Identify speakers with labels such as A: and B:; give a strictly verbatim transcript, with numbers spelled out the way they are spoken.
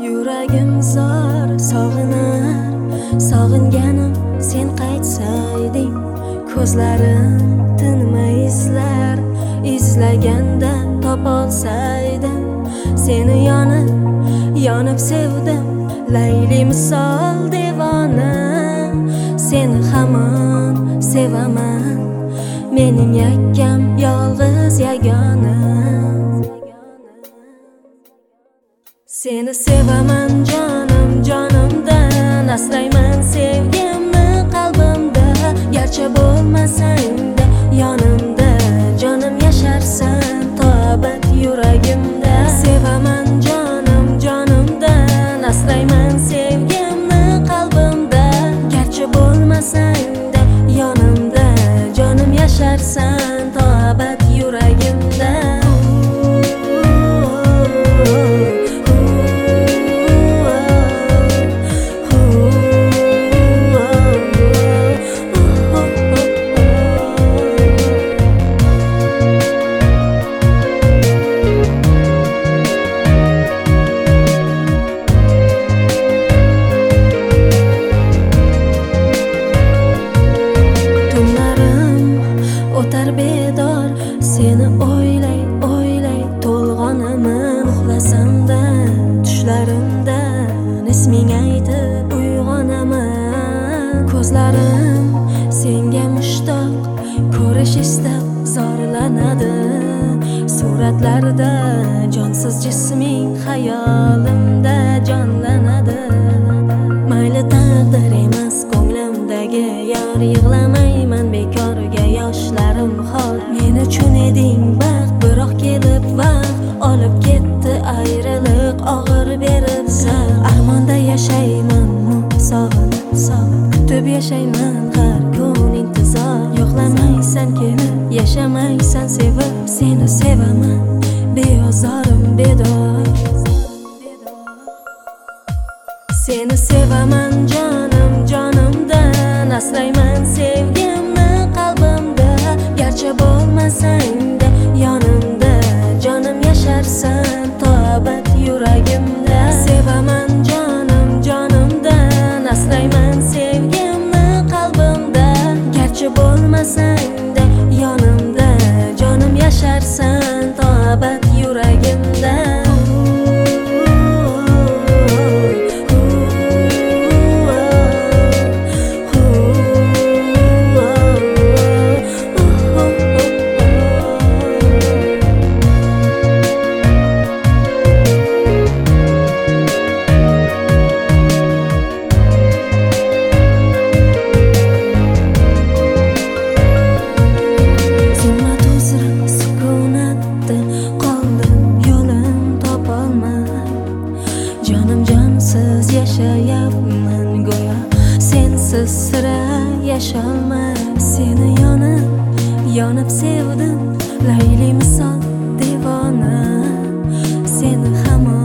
A: Yuragim zor sog'inar, sog'inganim sen qaytsayding. Ko'zlarim tinmay izlar, izlaganda topolsaydim. Seni yonib, yonib sevdim, Layli misol devona. Seni hamon sevaman, mening yakkam yolg'iz yagona. Seni sevaman jonim jonimdan, asrayman sevgimni qalbimda. Garchi bo'lmasang-da yonimda, jonim yasharsan to abad yuragimda. Sevaman jonim jonimdan, asrayman sevgimni qalbimda. Garchi bo'lmasang-da yonimda, jonim yasharsan to abad yuragimda. Bedor seni o'ylay o'ylay to'lg'onaman. Uxlasamda tushlarimdan isming aytib uyg'onaman. Ko'zlarim senga mushtoq, ko'rish istab zorlanadi. Suratlarda jonsiz jisming xayolimda jonlanadi. Mayli taqdir emas ko'nglimdagi yor, yig'lamayman bekorga yoshlarim xor. Men uchun eding baxt, biroq kelib vaqt olib ketdi ayriliq, og'ir berib zar. Armonda yashayman, sog'inib sog'inib kutib yashayman har kun intizor. Yo'qlamaysan kelib, yashamaysan sevib, seni sevaman beozorim bedor. Seni sevaman jonim jonimdan, asrayman sevgimni qalbimda. Garchi bo'lmasang-da yonimda, jonim yasharsan to abad yuragimda. Sevaman jonim jonimdan, asrayman sevgimni qalbimda. Garchi bo'lmasang-da yonimda, jonim yasharsan to abad yuragimda. Jonim jonsiz yashayapman go'yo, sensiz sira yasholmay. Seni yonib, yonib sevdim, Layli misol devona. Seni hamon